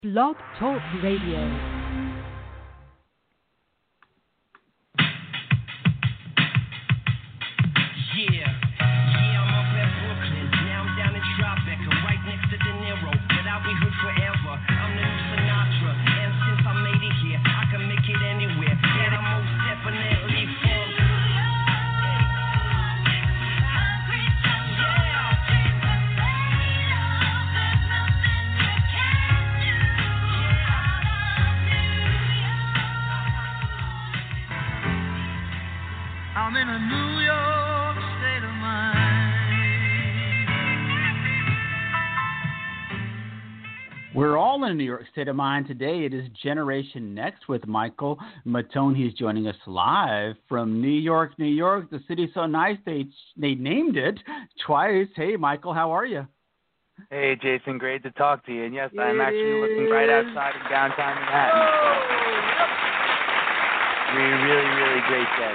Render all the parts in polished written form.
Blog Talk Radio. I'm in a New York state of mind. We're all in a New York state of mind today. It is Generation Next with Michael Mattone. He's joining us live from New York, New York. The city's so nice they named it twice. Hey, Michael, how are you? Hey, Jason, great to talk to you. And yes, I'm actually looking right outside of downtown Manhattan. Really great day.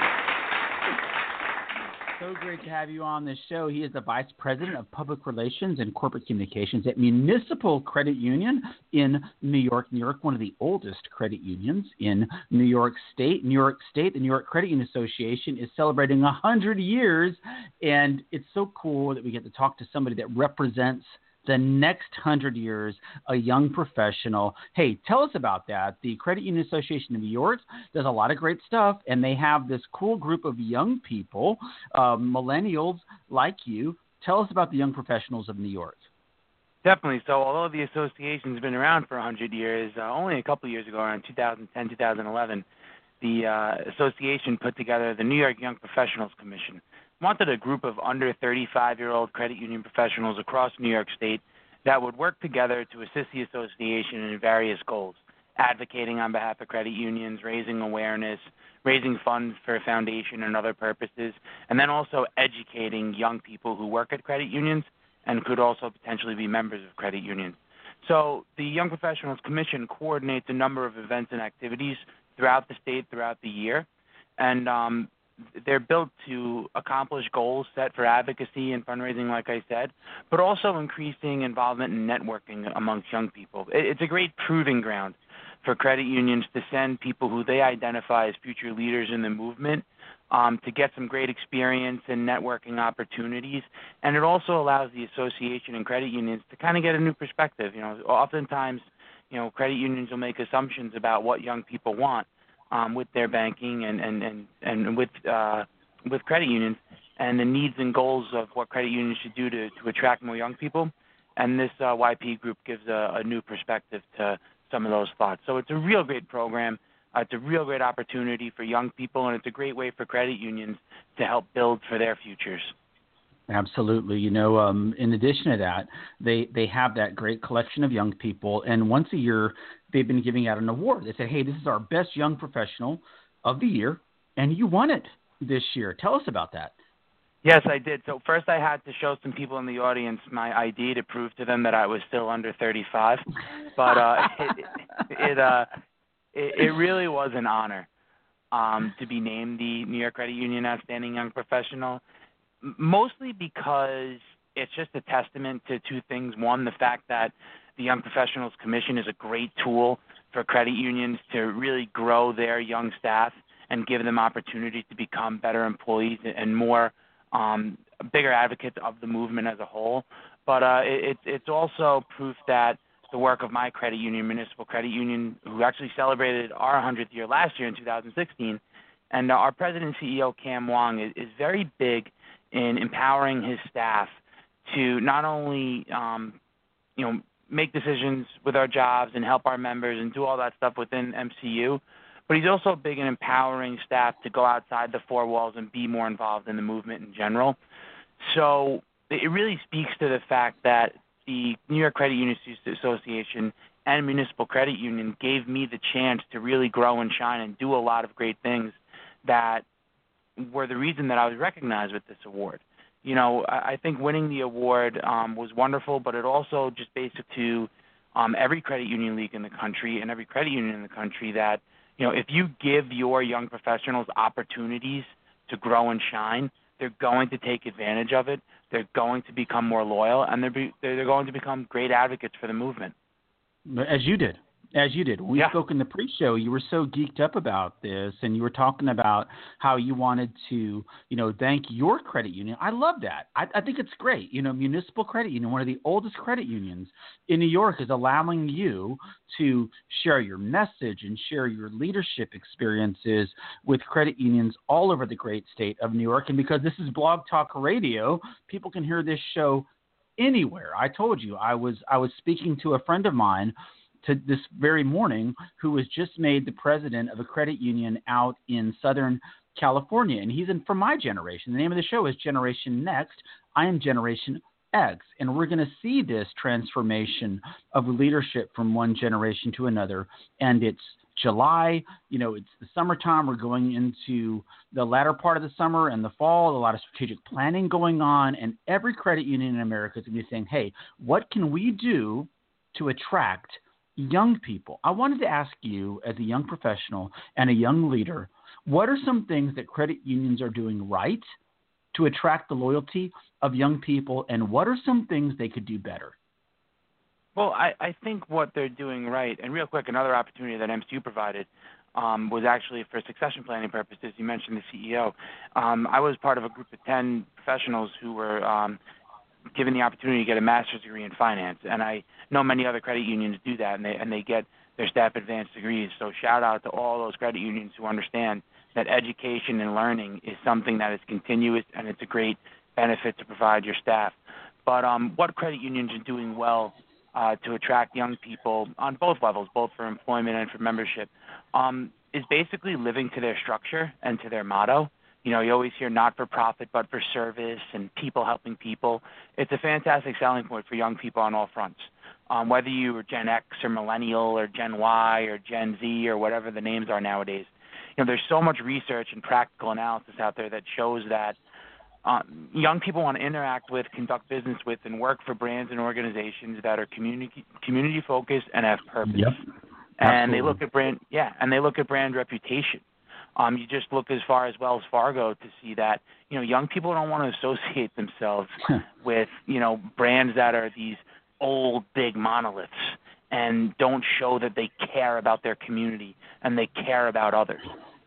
So great to have you on the show. He is the Vice President of Public Relations and Corporate Communications at Municipal Credit Union in New York, New York, one of the oldest credit unions in New York State. New York State, the New York Credit Union Association is celebrating 100 years, and it's so cool that we get to talk to somebody that represents the next 100 years, a young professional. Hey, tell us about that. The Credit Union Association of New York does a lot of great stuff, and they have this cool group of young people, millennials like you. Tell us about the young professionals of New York. Definitely. So although the association's been around for 100 years, only a couple of years ago, around 2010, 2011, the association put together the New York Young Professionals Commission. Wanted a group of under 35-year-old credit union professionals across New York State that would work together to assist the association in various goals, advocating on behalf of credit unions, raising awareness, raising funds for a foundation and other purposes, and then also educating young people who work at credit unions and could also potentially be members of credit unions. So the Young Professionals Commission coordinates a number of events and activities throughout the state, throughout the year, and they're built to accomplish goals set for advocacy and fundraising, like I said, but also increasing involvement and networking amongst young people. It's a great proving ground for credit unions to send people who they identify as future leaders in the movement to get some great experience and networking opportunities. And it also allows the association and credit unions to kind of get a new perspective. You know, oftentimes, credit unions will make assumptions about what young people want with their banking and with credit unions and the needs and goals of what credit unions should do to attract more young people. And this YP group gives a new perspective to some of those thoughts. So it's a real great program. It's a real great opportunity for young people, and it's a great way for credit unions to help build for their futures. Absolutely. In addition to that, they have that great collection of young people, and once a year they've been giving out an award. They said, hey, this is our best young professional of the year, and you won it this year. Tell us about that. Yes, I did. So first I had to show some people in the audience my ID to prove to them that I was still under 35, but it really was an honor to be named the New York Credit Union Outstanding Young Professional. Mostly because it's just a testament to two things. One, the fact that the Young Professionals Commission is a great tool for credit unions to really grow their young staff and give them opportunities to become better employees and more bigger advocates of the movement as a whole. But it's also proof that the work of my credit union, Municipal Credit Union, who actually celebrated our 100th year last year in 2016, and our president and CEO, Cam Wong, is very big in empowering his staff to not only, make decisions with our jobs and help our members and do all that stuff within MCU, but he's also big in empowering staff to go outside the four walls and be more involved in the movement in general. So it really speaks to the fact that the New York Credit Union Association and Municipal Credit Union gave me the chance to really grow and shine and do a lot of great things that were the reason that I was recognized with this award. I think winning the award was wonderful, but it also just basic to every credit union league in the country and every credit union in the country that, if you give your young professionals opportunities to grow and shine, they're going to take advantage of it. They're going to become more loyal, and they're going to become great advocates for the movement. As you did. When we spoke in the pre-show, you were so geeked up about this, and you were talking about how you wanted to, thank your credit union. I love that. I think it's great. Municipal Credit Union, one of the oldest credit unions in New York, is allowing you to share your message and share your leadership experiences with credit unions all over the great state of New York. And because this is Blog Talk Radio, people can hear this show anywhere. I told you I was speaking to a friend of mine this very morning who was just made the president of a credit union out in Southern California. And he's from my generation. The name of the show is Generation Next. I am Generation X. And we're going to see this transformation of leadership from one generation to another. And it's July, it's the summertime. We're going into the latter part of the summer and the fall, a lot of strategic planning going on. And every credit union in America is going to be saying, hey, what can we do to attract young people? I wanted to ask you, as a young professional and a young leader, what are some things that credit unions are doing right to attract the loyalty of young people, and what are some things they could do better? Well, I think what they're doing right, and real quick, another opportunity that MCU provided was actually for succession planning purposes. You mentioned the CEO. I was part of a group of 10 professionals who were given the opportunity to get a master's degree in finance, and I know many other credit unions do that, and they get their staff advanced degrees. So shout out to all those credit unions who understand that education and learning is something that is continuous, and it's a great benefit to provide your staff. But what credit unions are doing well to attract young people on both levels, both for employment and for membership, is basically living to their structure and to their motto. You always hear not for profit, but for service and people helping people. It's a fantastic selling point for young people on all fronts. Whether you are Gen X or Millennial or Gen Y or Gen Z or whatever the names are nowadays, there's so much research and practical analysis out there that shows that young people want to interact with, conduct business with, and work for brands and organizations that are community focused and have purpose. Yep. And they look at brand reputation. You just look as far as Wells Fargo to see that, young people don't want to associate themselves with, brands that are these old, big monoliths and don't show that they care about their community and they care about others.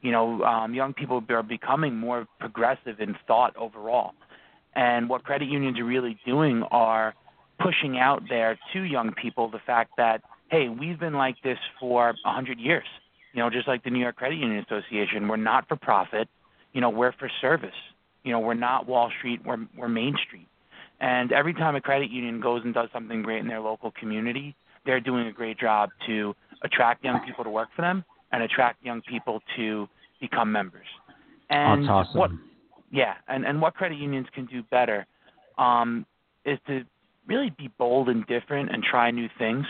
Young people are becoming more progressive in thought overall. And what credit unions are really doing are pushing out there to young people the fact that, hey, we've been like this for 100 years. Just like the New York Credit Union Association, we're not for profit. We're for service. We're not Wall Street. We're Main Street. And every time a credit union goes and does something great in their local community, they're doing a great job to attract young people to work for them and attract young people to become members. And that's awesome. And what credit unions can do better is to really be bold and different and try new things,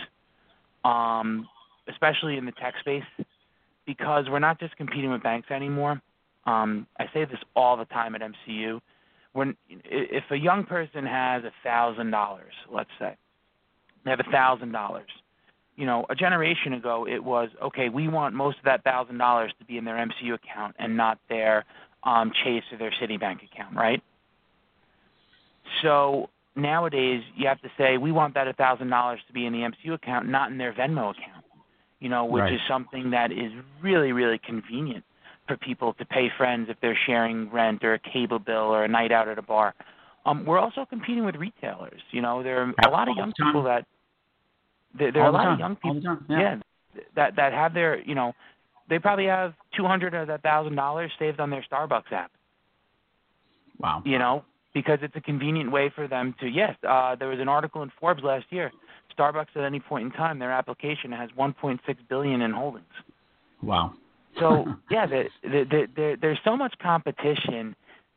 especially in the tech space. Because we're not just competing with banks anymore. I say this all the time at MCU. If a young person has $1,000, let's say, they have $1,000. A generation ago it was, okay, we want most of that $1,000 to be in their MCU account and not their Chase or their Citibank account, right? So nowadays you have to say, we want that $1,000 to be in the MCU account, not in their Venmo account. Which right. is something that is really, really convenient for people to pay friends if they're sharing rent or a cable bill or a night out at a bar. We're also competing with retailers. There are a lot of young people that there are a lot of young people, that have their, they probably have $200 of that $1,000 saved on their Starbucks app. Wow. Because it's a convenient way for them to. There was an article in Forbes last year. Starbucks at any point in time, their application has $1.6 billion in holdings. Wow. So there's so much competition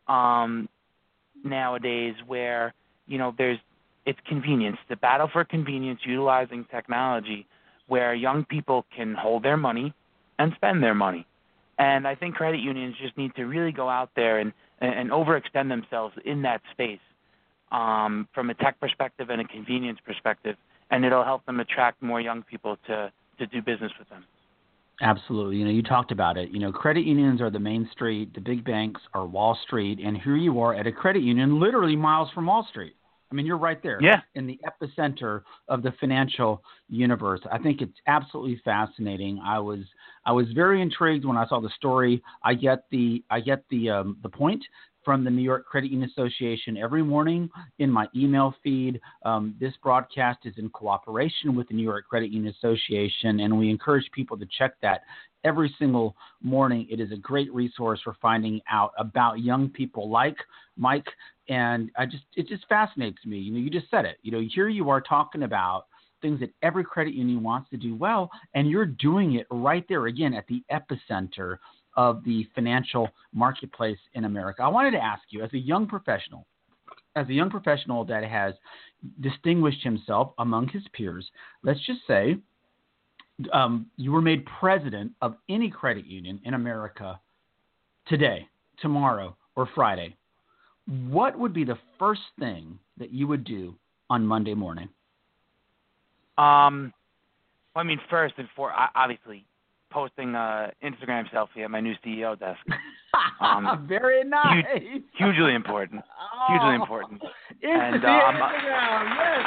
nowadays where it's convenience. The battle for convenience, utilizing technology, where young people can hold their money and spend their money. And I think credit unions just need to really go out there and overextend themselves in that space from a tech perspective and a convenience perspective. And it'll help them attract more young people to do business with them. Absolutely. You talked about it. Credit unions are the Main Street. The big banks are Wall Street. And here you are at a credit union literally miles from Wall Street. I mean, you're right there in the epicenter of the financial universe. I think it's absolutely fascinating. I was very intrigued when I saw the story. I get the point from the New York Credit Union Association every morning in my email feed. This broadcast is in cooperation with the New York Credit Union Association, and we encourage people to check that every single morning. It is a great resource for finding out about young people like Mike, and it just fascinates me. You just said it. Here you are talking about things that every credit union wants to do well, and you're doing it right there again at the epicenter of the financial marketplace in America. I wanted to ask you, as a young professional that has distinguished himself among his peers, let's just say you were made president of any credit union in America today, tomorrow, or Friday. What would be the first thing that you would do on Monday morning? First and foremost, obviously, posting Instagram selfie at my new CEO desk. Very nice. Hugely important. Hugely important. Instagram, yes.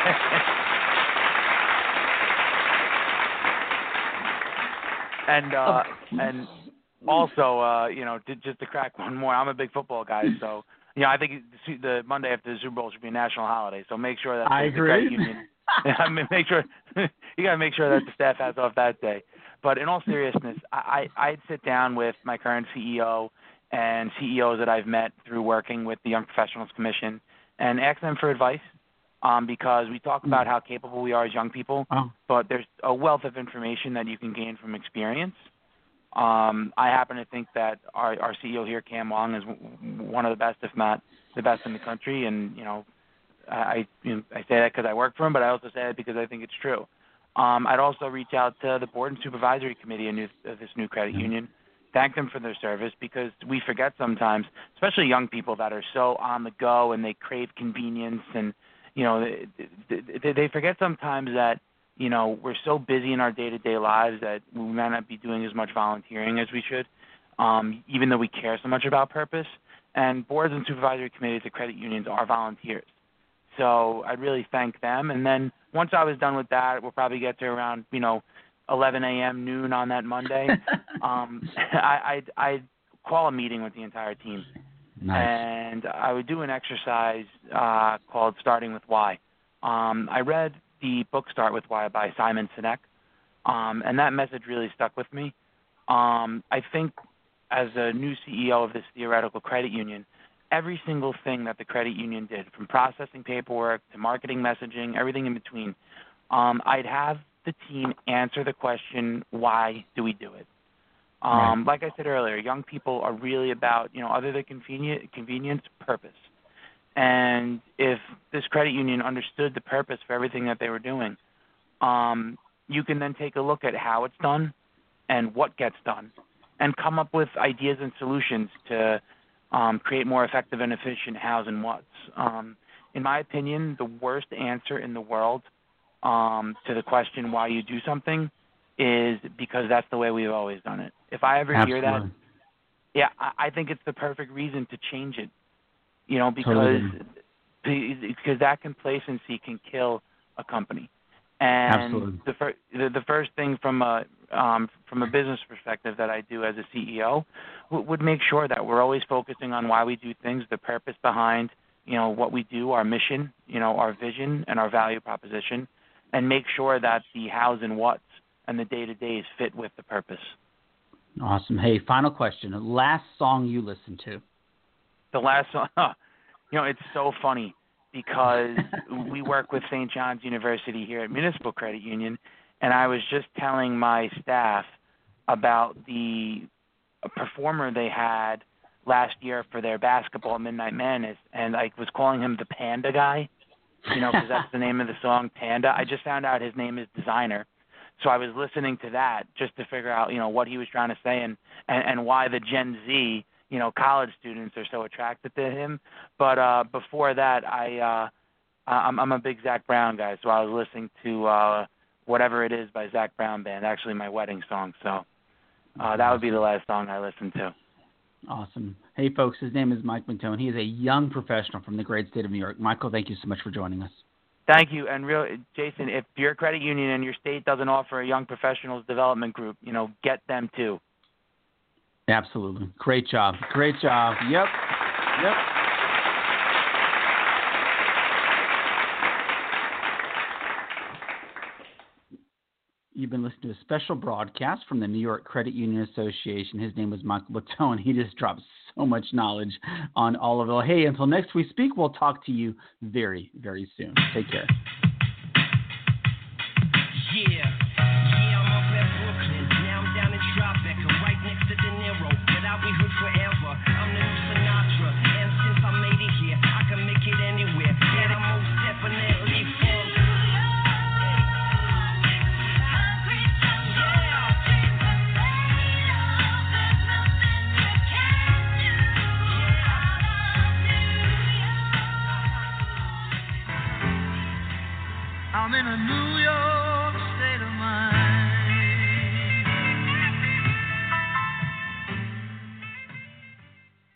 And also, just to crack one more, I'm a big football guy, so I think the Monday after the Super Bowl should be a national holiday. So make sure that the credit union. Make sure you got to make sure that the staff has off that day. But in all seriousness, I'd sit down with my current CEO and CEOs that I've met through working with the Young Professionals Commission and ask them for advice, because we talk about how capable we are as young people, but there's a wealth of information that you can gain from experience. I happen to think that our CEO here, Cam Long, is one of the best, if not the best in the country, and I say that because I work for him, but I also say it because I think it's true. I'd also reach out to the board and supervisory committee of this new credit union, thank them for their service, because we forget sometimes, especially young people that are so on the go and they crave convenience, and they forget sometimes that we're so busy in our day-to-day lives that we might not be doing as much volunteering as we should, even though we care so much about purpose. And boards and supervisory committees of credit unions are volunteers. So I'd really thank them. And then once I was done with that, we'll probably get to around, 11 a.m., noon on that Monday. I'd call a meeting with the entire team. Nice. And I would do an exercise called Starting with Why. I read the book Start with Why by Simon Sinek, and that message really stuck with me. I think as a new CEO of this theoretical credit union, every single thing that the credit union did, from processing paperwork to marketing messaging, everything in between, I'd have the team answer the question, why do we do it? Right. Like I said earlier, young people are really about, other than convenience, purpose. And if this credit union understood the purpose for everything that they were doing, you can then take a look at how it's done and what gets done and come up with ideas and solutions to create more effective and efficient hows and whats. In my opinion, the worst answer in the world to the question why you do something is because that's the way we've always done it. If I ever hear that, I think it's the perfect reason to change it. Because that complacency can kill a company. And the first thing from a business perspective that I do as a CEO would make sure that we're always focusing on why we do things, the purpose behind what we do, our mission, our vision, and our value proposition, and make sure that the hows and whats and the day-to-days fit with the purpose. Awesome. Hey, final question. The last song you listened to? The last song, it's so funny because we work with St. John's University here at Municipal Credit Union, and I was just telling my staff about the performer they had last year for their basketball Midnight Madness, and I was calling him the Panda Guy, because that's the name of the song, Panda. I just found out his name is Designer. So I was listening to that just to figure out, what he was trying to say and why the Gen Z, college students are so attracted to him. But before that, I'm a big Zac Brown guy, so I was listening to Whatever It Is by Zac Brown Band, actually my wedding song. So that would be the last song I listened to. Awesome. Hey, folks, his name is Mike Mattone. He is a young professional from the great state of New York. Michael, thank you so much for joining us. Thank you. And Jason, if your credit union and your state doesn't offer a young professionals development group, get them too. Absolutely. Great job. Great job. Yep. You've been listening to a special broadcast from the New York Credit Union Association. His name was Michael Mattone. He just dropped so much knowledge on all of it. Hey, until next we speak, we'll talk to you very, very soon. Take care.